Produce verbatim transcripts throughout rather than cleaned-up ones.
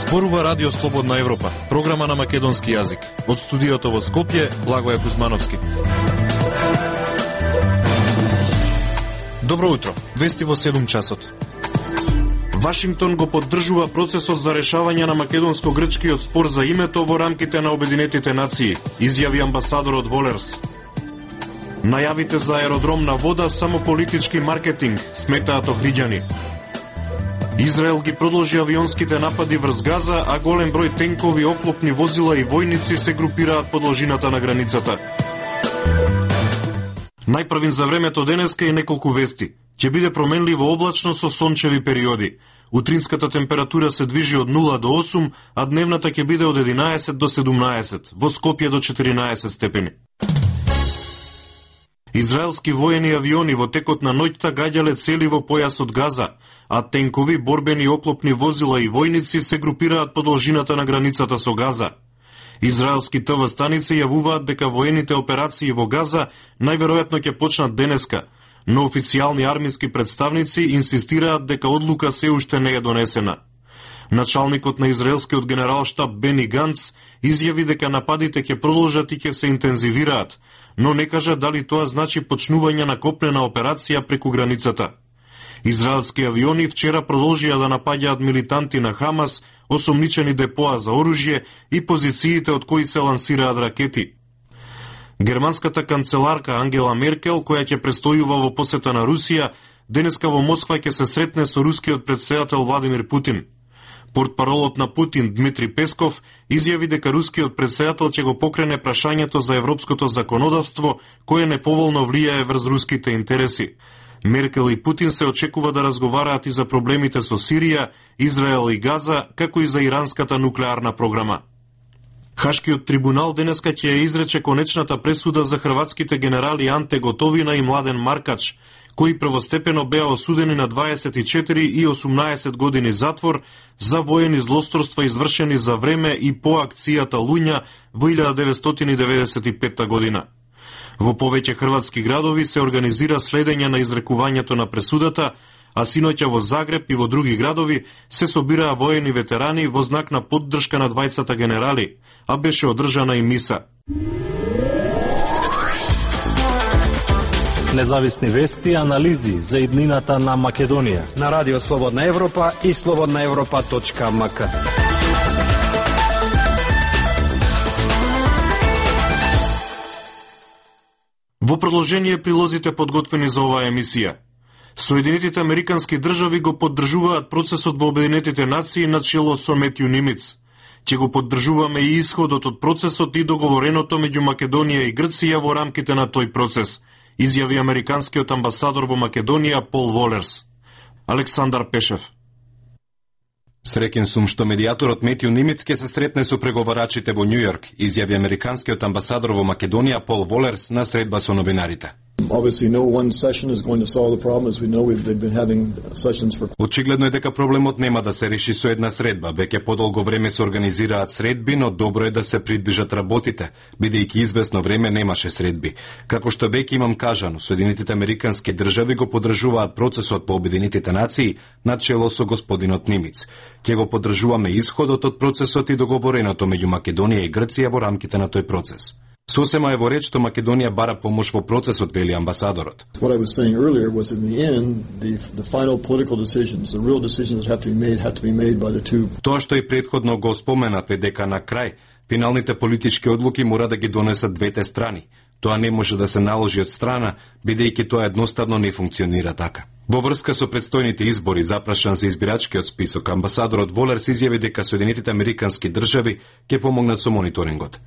Зборува Радио Слободна Европа, програма на македонски јазик. Од студиото во Скопје, Благоје Кузмановски. Добро утро, вести во седум часот. Вашингтон го поддржува процесот за решавање на македонско-грчкиот спор за името во рамките на Обединетите нации, изјави амбасадорот Волерс. Најавите за аеродром на вода само политички маркетинг, сметаат охриѓани. Израел ги продолжи авионските напади врз Газа, а голем број тенкови, оклопни возила и војници се групираат по должината на границата. Најпрвин за времето денеска и неколку вести. Ќе биде променливо облачно со сончеви периоди. Утринската температура се движи од нула до осум, а дневната ќе биде од единаесет до седумнаесет, во Скопје до четиринаесет степени. Израелски воени авиони во текот на ноќта гаѓале цели во појасот Газа, а тенкови, борбени оклопни возила и војници се групираат по должината на границата со Газа. Израелски ТВ станици јавуваат дека воените операции во Газа најверојатно ќе почнат денеска, но официјални армиски представници инсистираат дека одлука се уште не е донесена. Началникот на израелскиот генералштаб Бени Ганц изјави дека нападите ќе продолжат и ќе се интензивираат, но не кажа дали тоа значи почнување на копнена операција преку границата. Израелски авиони вчера продолжија да напаѓаат милитанти на Хамас, осомничени депоа за оружје и позициите од кои се лансираат ракети. Германската канцеларка Ангела Меркел, која ќе престојува во посета на Русија, денеска во Москва ќе се сретне со рускиот претседател Владимир Путин. Портпаролот на Путин Дмитри Песков изјави дека рускиот претседател ќе го покрене прашањето за европското законодавство, кое неповолно влијае врз руските интереси. Меркел и Путин се очекува да разговараат и за проблемите со Сирија, Израел и Газа, како и за иранската нуклеарна програма. Хашкиот трибунал денеска ќе ја изрече конечната пресуда за хрватските генерали Анте Готовина и Младен Маркач, кои првостепено беа осудени на дваесет и четири и осумнаесет години затвор за воени злосторства извршени за време и по акцијата Луња во илјада деветстотини деветдесет и петта година. Во повеќе хрватски градови се организира следење на изрекувањето на пресудата, а синоќа во Загреб и во други градови се собираа воени ветерани во знак на поддршка на двајцата генерали, а беше одржана и миса. Независни вести и анализи за иднината на Македонија на Радио Слободна Европа и слободна европа точка ем ка. Во продолжение прилозите подготвени за оваа емисија. Соединетите американски држави го поддржуваат процесот во Обединетите нации на чело со Метју Нимиц. Ќе го поддржуваме и исходот од процесот и договореното меѓу Македонија и Грција во рамките на тој процес, изјави американскиот амбасадор во Македонија Пол Волерс. Александар Пешев. Среќен сум што медијаторот Метју Нимиц ќе се сретне со преговарачите во Њујорк, изјави американскиот амбасадор во Македонија Пол Волерс на средба со новинарите. Очигледно е дека проблемот нема да се реши со една средба, веќе подолго време се организираат средби, но добро е да се придвижат работите, бидејќи известно време немаше средби. Како што веќе имам кажано, Соединетите американски држави го поддржуваат процесот по Обединетите нации на чело со господинот Нимиц. Ќе го поддржуваме исходот од процесот и договореното меѓу Македонија и Грција во рамките на тој процес. Сосема е во ред што Македонија бара помош во процесот, вели амбасадорот. Тоа што и претходно го споменав е дека на крај финалните политички одлуки мора да ги донесат двете страни. Тоа не може да се наложи од страна, бидејќи тоа едноставно не функционира така. Во врска со предстојните избори, запрашан за избирачкиот список, амбасадорот Волерс изјави дека Соединетите американски држави ќе помогнат со мониторингот.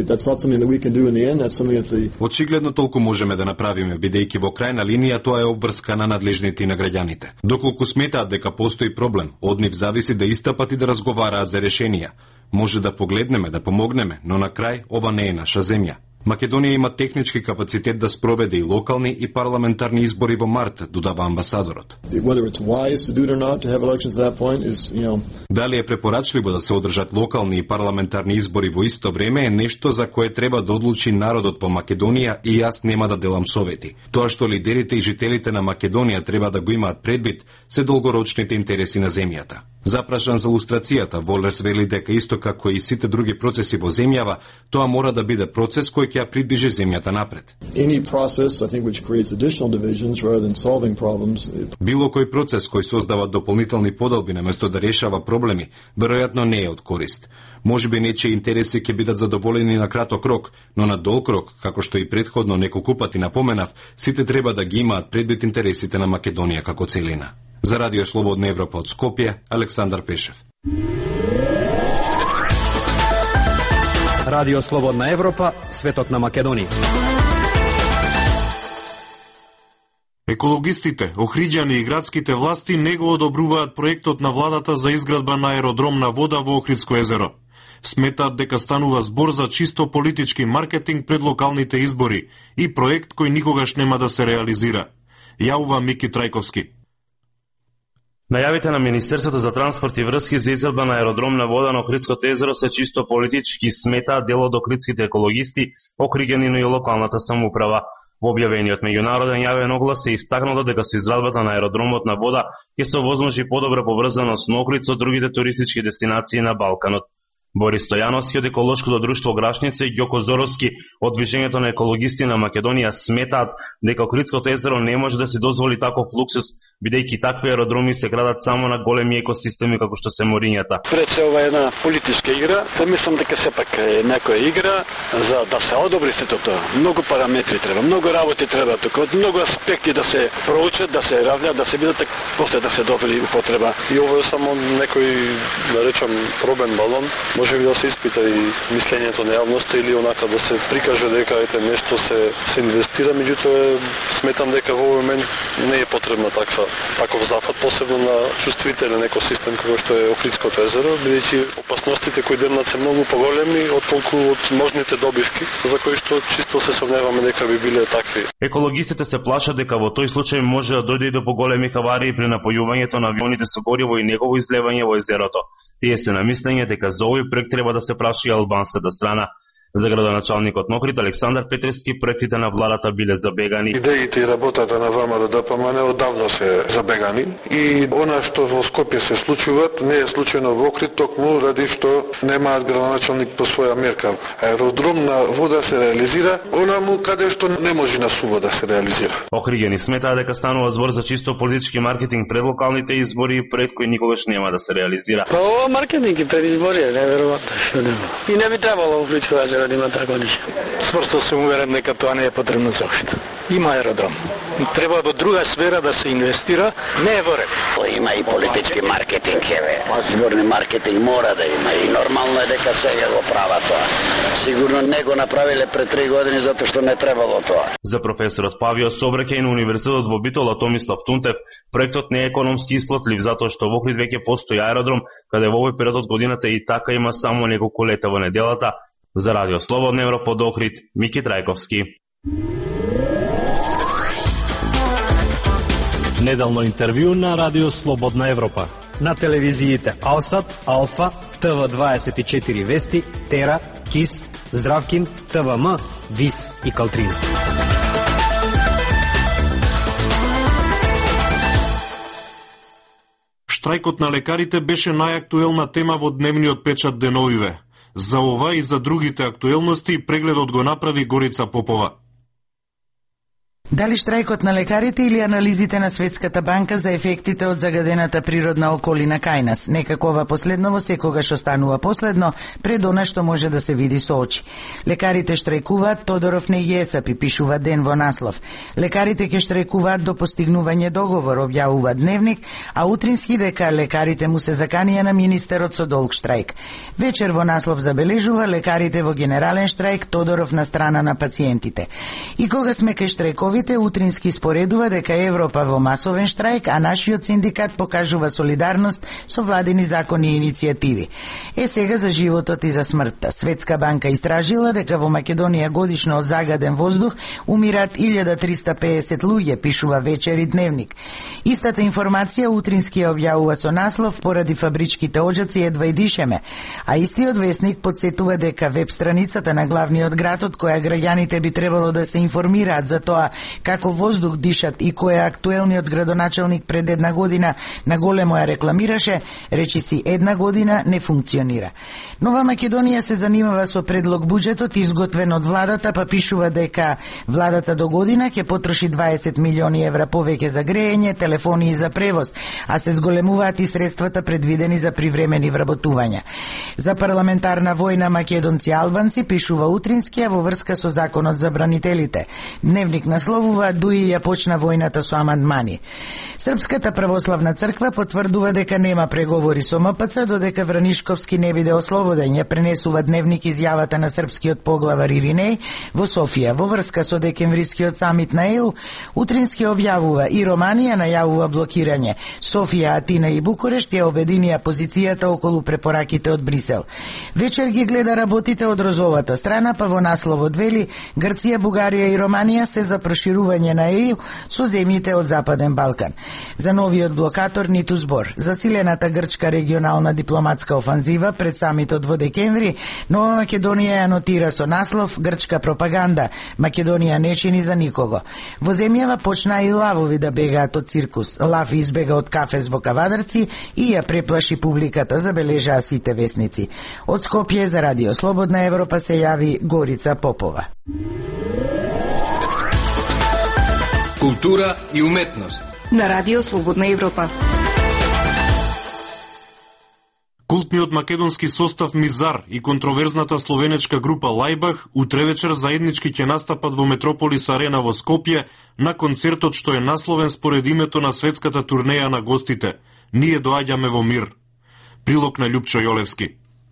Очигледно толку можеме да направиме, бидејќи во крајна линија тоа е обврска на надлежните и на граѓаните. Доколку сметаат дека постои проблем, од нив зависи да истапат и да разговараат за решенија. Може да погледнеме, да помогнеме, но на крај ова не е наша земја. Македонија има технички капацитет да спроведе и локални и парламентарни избори во март, додава амбасадорот. Дали е препорачливо да се одржат локални и парламентарни избори во исто време е нешто за кое треба да одлучи народот по Македонија и јас нема да делам совети. Тоа што лидерите и жителите на Македонија треба да го имаат предвид се долгорочните интереси на земјата. Запрашан за лустрацијата, Волерс вели дека исто како и сите други процеси во земјава, тоа мора да биде процес кој ќе ја придвижи земјата напред. Any process, I think, which creates additional divisions rather than solving problems. Било кој процес кој создава дополнителни поделби наместо да решава проблеми, веројатно не е од корист. Можеби нечии интереси ќе бидат задоволени на краток рок, но на долг рок, како што и претходно неколку пати напоменав, сите треба да ги имаат предвид интересите на Македонија како целина. За Радио Слободна Европа од Скопје, Александар Пешев. Радио Слободна Европа, светот на Македонија. Екологистите, Охриѓани и градските власти не го одобруваат проектот на владата за изградба на аеродром на вода во Охридско езеро. Сметаат дека станува збор за чисто политички маркетинг пред локалните избори и проект кој никогаш нема да се реализира. Јавува Мики Трајковски. Најавите на Министерството за транспорт и врски за изградба на аеродром на вода на Охридското езеро се чисто политички, сметаат дел од охридските екологисти, Охриѓани и локалната самоуправа. Во објавениот меѓународен јавен оглас се истакнало дека со изградбата на аеродромот на вода ќе се овозможи подобра поврзаност на Охрид со другите туристички дестинации на Балканот. Борис Стојановски од еколошкото друштво Грашница и Ѓоко Зоровски од Движењето на екологисти на Македонија сметаат дека Охридското езеро не може да се дозволи таков луксус, бидејќи такви аеродроми се градат само на големи екосистеми како што се морињата. Пред се ова е една политичка игра, се мислам дека сепак е некоја игра за да се одобри сето тоа. Многу параметри треба, многу работи треба тука, од многу аспекти да се проучат, да се равнат, да се видат, после да се дозволи употреба. И ова е само некој, да речам, пробен балон. Може би да се испита и мислењето на јавноста или онака да се прикаже дека ете нешто се се инвестира, меѓутоа сметам дека во овој момент не е потребна таква таков зафат, посебно на чувствителен екосистем како што е Охридското езеро, бидејќи опасностите кои демнат се многу поголеми отколку од можните добивки, за кои што чисто се сомневаме дека би биле такви. Екологистите се плашат дека во тој случај може да дојде и до поголеми хаварии при напојувањето на авионите со гориво и негово излевање во езерото. Тие се на мислење дека за овој проект треба да се праша и албанската страна. За градоначалникот на Охрид Александар Петрески проектите на владата биле забегани. Идеите и работата на ВМРО Д П М Н одавно се забегани и она што во Скопје се случуваат не е случајно во Охрид, токму ради што немаат градоначалник по своја мерка. Аеродром на вода се реализира онаму каде што не може на сува да се реализира. Охриѓани сметаат дека станува збор за чисто политички маркетинг пред локалните избори и пред кој никогаш нема да се реализира. Па ова маркетинг и пред избори е неверојатно што нема. И не би требало Охридско езеро да има тако нешто. Сврсто сум уверен дека тоа не е потребно за Охрид. Има аеродром. Треба во друга сфера да се инвестира, не е во ред. Има и политички маркетинг, еве. Зборни маркетинг мора да има и нормално е дека сега го прават тоа. Сигурно не го направиле пред три години затоа што не требало тоа. За професорот Павио Собраќај на Универзитетот во Битола Томислав Тунтев, проектот не е економски исплатлив затоа што во Охрид веќе постои аеродром, каде во овој период од годината и така има само неколку лета во неделата. За Радио Слободна Европа од Охрид, Мики Трајковски. Неделно интервју на Радио Слободна Европа. На телевизиите Алсат, Алфа, Т В дваесет и четири Вести, Тера, Кис, Здравкин, Т В М, Вис и Калтрина. Штрајкот на лекарите беше најактуелна тема во дневниот печат деновиве. За ова и за другите актуелности прегледот го направи Горица Попова. Дали штрајкот на лекарите или анализите на Светската банка за ефектите од загадената природна околина кај нас? Некако ова последново секогаш останува последно пред она што може да се види со очи. Лекарите штрајкуваат, Тодоров не ги есапи, пишува Ден во наслов. Лекарите ќе штрајкуваат до постигнување договор, објавува Дневник, а утрински дека лекарите му се заканија на министерот со долг штрајк. Вечер во наслов забележува лекарите во генерален штрајк, Тодоров на страна на пациентите. И кога сме кај штрајкови, утрински споредува дека Европа во масовен штрајк, а нашиот синдикат покажува солидарност со владини закони и иницијативи. Е сега за животот и за смртта. Светска банка истражила дека во Македонија годишно од загаден воздух умираат илјада триста пеесет луѓе, пишува Вечер и Дневник. Истата информација утрински ја објавува со наслов поради фабричките оџаци едва и дишеме, а истиот весник подсетува дека веб страницата на главниот град од која граѓаните би требало да се информираат за тоа како воздух дишат и која актуелниот градоначелник пред една година на големо ја рекламираше, речи си една година не функционира. Нова Македонија се занимава со предлог буџетот изготвен од владата, па пишува дека владата до година ќе потроши дваесет милиони евра повеќе за грејење, телефони и за превоз, а се зголемуваат и средствата предвидени за привремени вработувања. За парламентарна војна македонци албанци, пишува Утринскија во врска со законот за бранителите. Дневник насловува Дуи ја почна војната со амандмани. Српската православна црква потврдува дека нема преговори со М П Ц додека Вранишковски не биде ослободен. Ја пренесува Дневник изјавата на српскиот поглавар Иринеј во Софија во врска со декемврискиот самит на Е У. Утрински објавува и Романија најавува блокирање. Софија, Атина и Букурешт ја обединија позицијата околу препораките од Брисел. Вечер ги гледа работите од розовата страна, па во насловот вели Грција, Бугарија и Романија се за проширување на Е У со земјите од Западен Балкан. За новиот блокатор ниту збор. Засилената грчка регионална дипломатска офанзива пред самитот во декември, Нова Македонија ја нотира со наслов Грчка пропаганда. Македонија не чини за никого. Во земјава почна и лавови да бегаат од циркус. Лав избега од кафе во Кавадарци и ја преплаши публиката, забележаа сите весници. Од Скопје за Радио Слободна Европа се јави Горица Попова. Култура и уметност на Радио Слободна Европа. Култниот македонски состав Мизар и контроверзната словенечка група Лајбах утре вечер заеднички ќе настапат во Метрополис Арена во Скопје на концертот што е насловен според името на светската турнеја на гостите Ние доаѓаме во мир. Прилог на Љупчо Јолевски.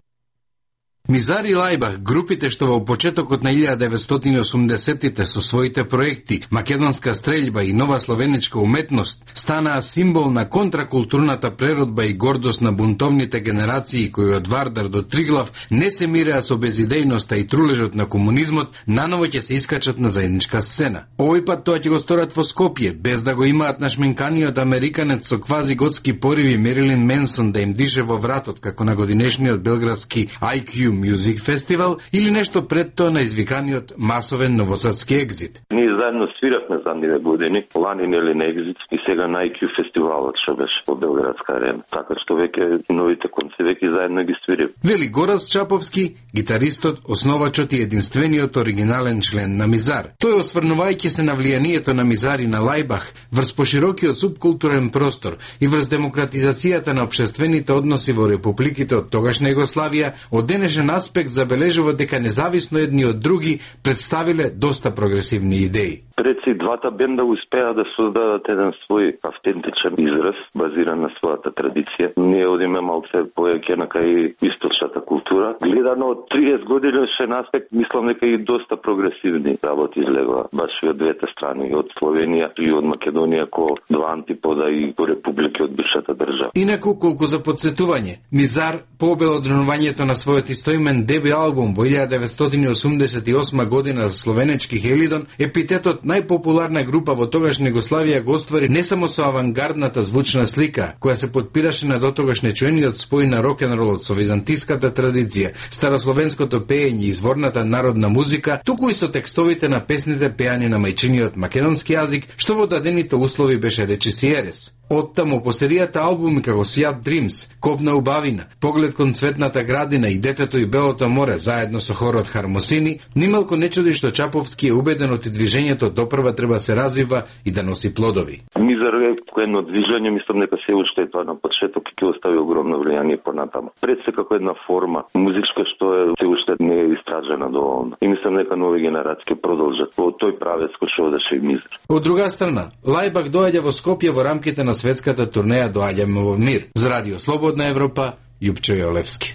Мизар и Лајбах, групите што во почетокот на илјада деветстотини и осумдесеттите со своите проекти Македонска стрелјба и нова словенечка уметност станаа символ на контракултурната преродба и гордост на бунтовните генерации кои од Вардар до Триглав не се миреа со безидејноста и трулежот на комунизмот, наново ќе се искачат на заедничка сцена. Овој пат тоа ќе го сторат во Скопје, без да го имаат нашминканиот американец со квази готски пориви Мерилин Менсон да им дише во вратот како на годинешниот белградски Ай Кју Music Festival или нешто пред тоа на извиканиот масовен новосадски екзит. Ние заедно свирахме за ниве години, лани нели на екзит и сега на Ай Кју фестивалот што беше во Белградска арена. Така што веќе новите конци веќе заедно ги свирим. Вели Горас Чаповски, гитаристот, основачот и единствениот оригинален член на Мизар. Тој осврнувајќи се на влијанието на Мизар и на Лајбах врз поширокиот субкултурен простор и врз демократизацијата на општествените односи во републиките од тогашна Југославија, од денешен аспект забележува дека независно едни од други представиле доста прогресивни идеи. Преци двата бенда успеа да создадат еден свој автентичен израз, базиран на својата традиција. Ние одиме малце поеќе на кај источната култура. Гледано од триесет годинешен аспект, мислам дека и доста прогресивни работи излегува, баш и од двете страни, од Словенија и од Македонија, ко два антипода и по републики од бившата држава. Инаку, колку за подсетување, Мизар по обелоденувањето на својот истоимен деби албум во илјада деветстотини и осумдесет и осма година за словенечки Хелидон, епитетот најпопуларна група во тогашна Југославија го оствари не само со авангардната звучна слика, која се подпираше на дотогаш нечуениот спој на рок-н-ролот со византиската традиција, старословенското пеење и изворната народна музика, туку и со текстовите на песните пеани на мајчиниот македонски јазик, што во дадените услови беше речиси ерес. Оттаму по серијата албуми како Сијат Дримс, Копна убавина, Поглед кон цветната градина и Детето и белото море заедно со хорот Хармосини, нималку не чуди што Чаповски е убеден од движењето допрва треба се развива и да носи плодови. Мизар е едно движење, мислам дека се уште е тоа на почеток и ќе остави огромно влијание понатаму. Пред се како една форма музичка што е се уште не е истражена доволно. И мислам дека нови генерации ќе продолжат во тој правец кој што одеше и Мизар. Од друга страна, Лајбах доаѓа во Скопје во рамките на светската турнеја Доаѓаме во мир. За Радио Слободна Европа, Љупчо Јолевски.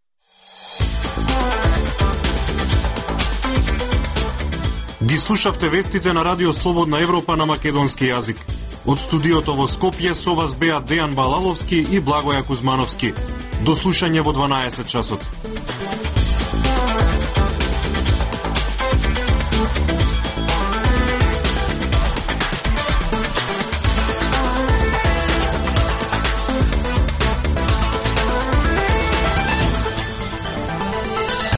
Ги слушавте вестите на Радио Слободна Европа на македонски јазик. Од студиото во Скопје со вас беа Дејан Балаловски и Благоја Кузмановски. До слушање во дванаесет часот.